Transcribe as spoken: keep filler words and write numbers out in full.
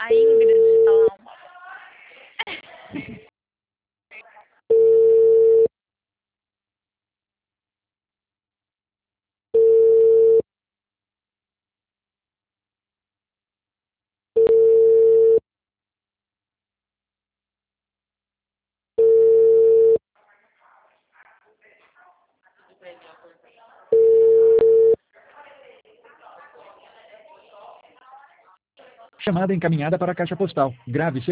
A Ingrid está lá. Chamada encaminhada para a caixa postal. Grave seu